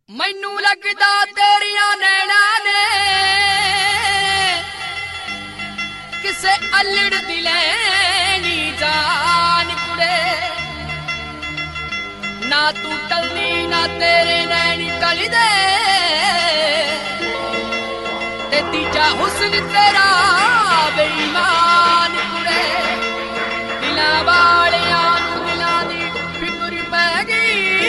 ਮੈਨੂੰ ਲੱਗਦਾ ਤੇਰੀਆਂ ਨੈਣਾਂ ਨੇ ਕਿਸੇ ਅਲੜ ਦੀ ਲੈਣੀ ਜਾਨ ਕੁੜੇ। ਨਾ ਤੂੰ ਟਲਦੀ ਨਾ ਤੇਰੇ ਨੈਣ ਟਲਦੇ, ਤੇ ਤੀਜਾ ਹੁਸਨ ਤੇਰਾ ਬੇਈਮਾਨ ਕੁੜੇ। ਦਿਲਾਂ ਵਾਲਿਆਂ ਨੂੰ ਦਿਲਾਂ ਦੀ ਫਿਕਰ ਪੈ ਗਈ,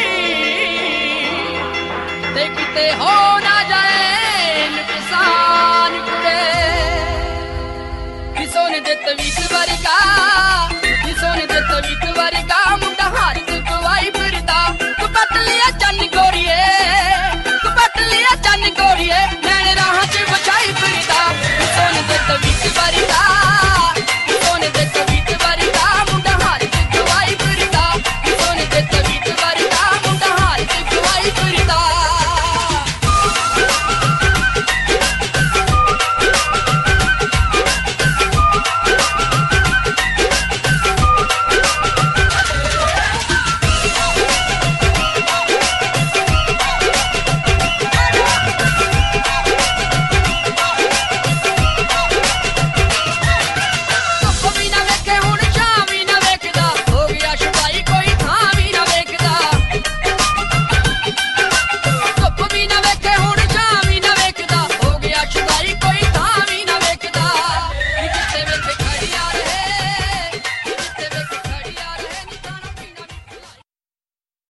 ਤੇ ਕਿਤੇ ਹੋ ਨਾ ਜਾਏ ਨੁਕਸਾਨ ਕੁੜੇ। ਕਿ ਸੋਨੇ ਦੇ ਤਵੀਤ ਵਰਗਾ